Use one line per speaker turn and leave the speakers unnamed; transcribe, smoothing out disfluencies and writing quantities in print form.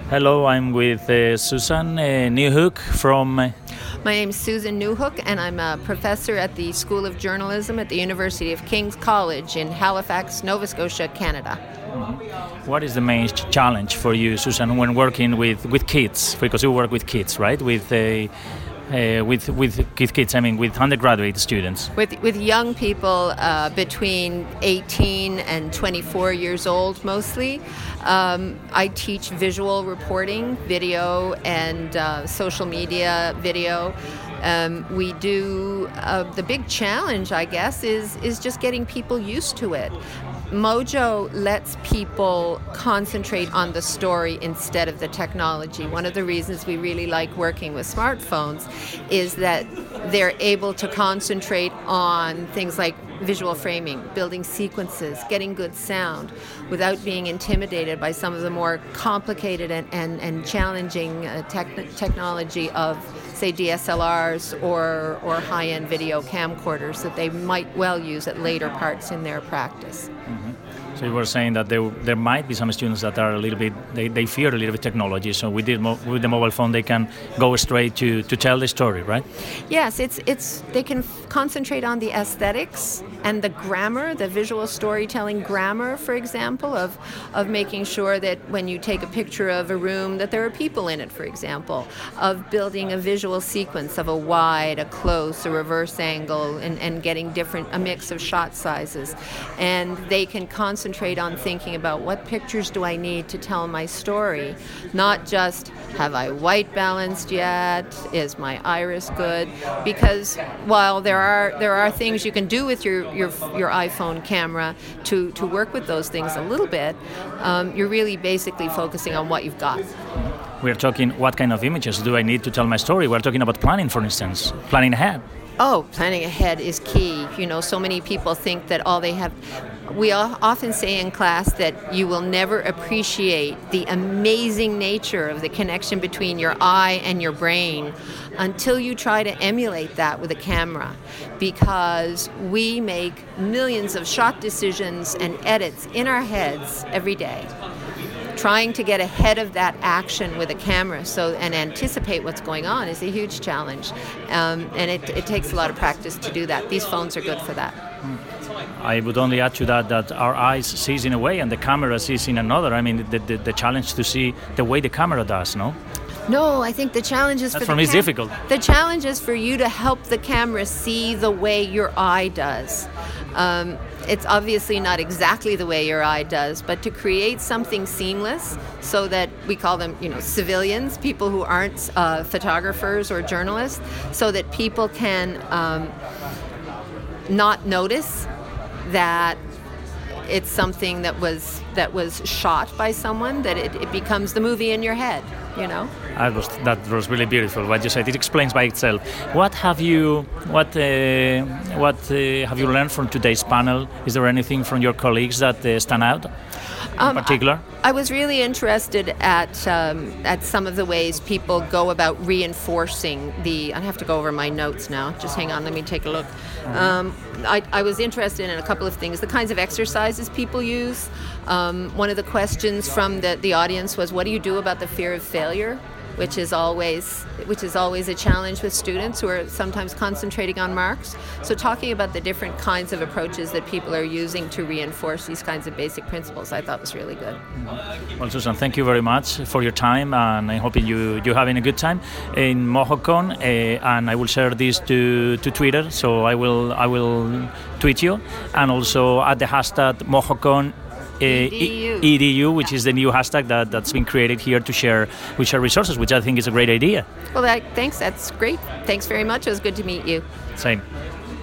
Hello, I'm with Susan Newhook from...
My name is Susan Newhook, and I'm a professor at the School of Journalism at the University of King's College in Halifax, Nova Scotia, Canada.
What is the main challenge for you, Susan, when working with kids? Because you work with kids, right? With kids, I mean, with undergraduate students.
With young people between 18 and 24 years old, mostly. I teach visual reporting, video, and social media video. We do the big challenge, I guess, is just getting people used to it. Mojo lets people concentrate on the story instead of the technology. One of the reasons we really like working with smartphones is that they're able to concentrate on things like visual framing, building sequences, getting good sound without being intimidated by some of the more complicated and challenging technology of, say, DSLRs or high-end video camcorders that they might well use at later parts in their practice.
Mm-hmm. So you were saying that there might be some students that are a little bit, they fear a little bit technology. So with the mobile phone, they can go straight to tell the story, right?
Yes, they can concentrate on the aesthetics and the grammar, the visual storytelling grammar, for example, of making sure that when you take a picture of a room that there are people in it, for example, of building a visual sequence of a wide, a close, a reverse angle, and getting a mix of shot sizes. And they can concentrate on thinking about what pictures do I need to tell my story, not just have I white balanced yet, is my iris good, because while there are things you can do with your iPhone camera to work with those things a little bit, you're really basically focusing on what you've got.
We're talking what kind of images do I need to tell my story? We're talking about planning, for instance, planning ahead.
Oh, planning ahead is key. You know, so many people think that all they have... We often say in class that you will never appreciate the amazing nature of the connection between your eye and your brain until you try to emulate that with a camera, because we make millions of shot decisions and edits in our heads every day. Trying to get ahead of that action with a camera and anticipate what's going on is a huge challenge, and it takes a lot of practice to do that. These phones are good for that.
I would only add to that our eyes sees in a way and the camera sees in another. I mean, the challenge to see the way the camera does, no?
No, I think the challenge is
for me is difficult.
The challenge is for you to help the camera see the way your eye does. It's obviously not exactly the way your eye does, but to create something seamless so that we call them, civilians, people who aren't photographers or journalists, so that people can not notice that it's something that was shot by someone, that it becomes the movie in your head,
That was really beautiful what you said. It explains by itself. What have you learned from today's panel? Is there anything from your colleagues that stand out in particular?
I was really interested at some of the ways people go about reinforcing I have to go over my notes now. Just hang on, let me take a look. I was interested in a couple of things. The kinds of exercises people use. One of the questions from the audience was, what do you do about the fear of failure? Which is always a challenge with students who are sometimes concentrating on marks. So talking about the different kinds of approaches that people are using to reinforce these kinds of basic principles, I thought was really good.
Well, Susan, thank you very much for your time, and I'm hoping you're having a good time in MojoCon, and I will share this to Twitter, so I will tweet you, and also at the hashtag MojoCon EDU, which is the new hashtag that's been created here to share resources, which I think is a great idea.
Well, thanks. That's great. Thanks very much. It was good to meet you.
Same.